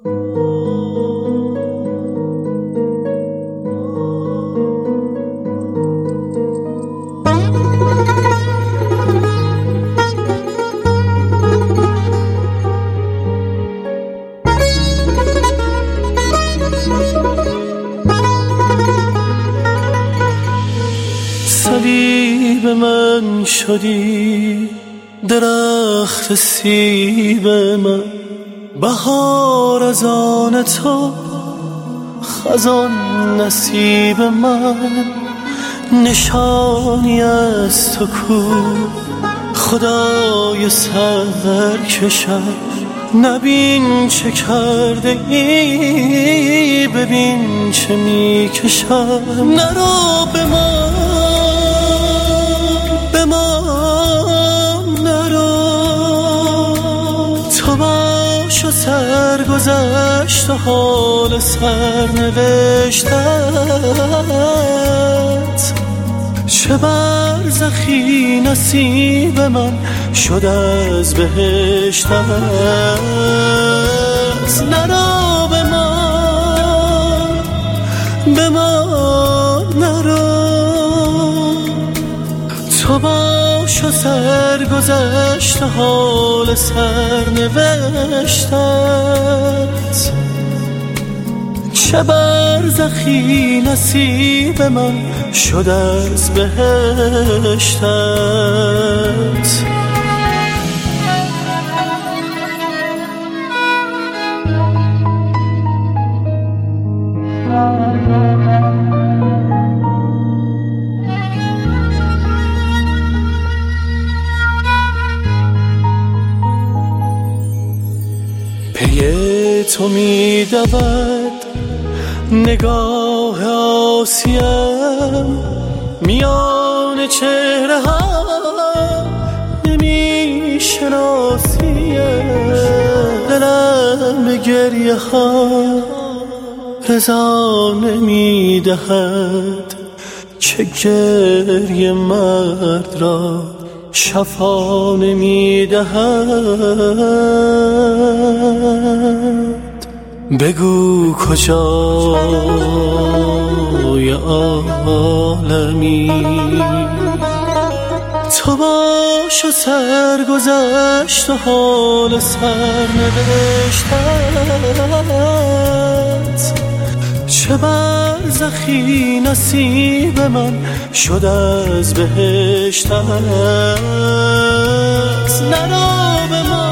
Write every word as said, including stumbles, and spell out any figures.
صلیب من شدی درخت سیب من، بهار از آن تو خزان نصیب من. نشانی از تو کو خدای سرکشم، نبین چه کرده ای ببین چه می کشم. نرو به ما به ما نرو، تو باش و سرگذشت و حال سرنوشتت. چه برزخی نصیب من شد از بهشتت. نرو به ما به ما نرو، تو باش و سرگذشت حال سرنوشتت. چه برزخی نصیب من شد از بهشتت. پی تو می دود نگاه آسیم، میان چهره ها نمی شناسیم. دلم به گریه ها رضا نمی دهد، چه گریه مرد را شفا نمی دهد. بگو کجای عالمی، تو باش و سرگذشت و حال سرنوشتت. چه برزخی نصیب من شد از بهشتت. نرو به ما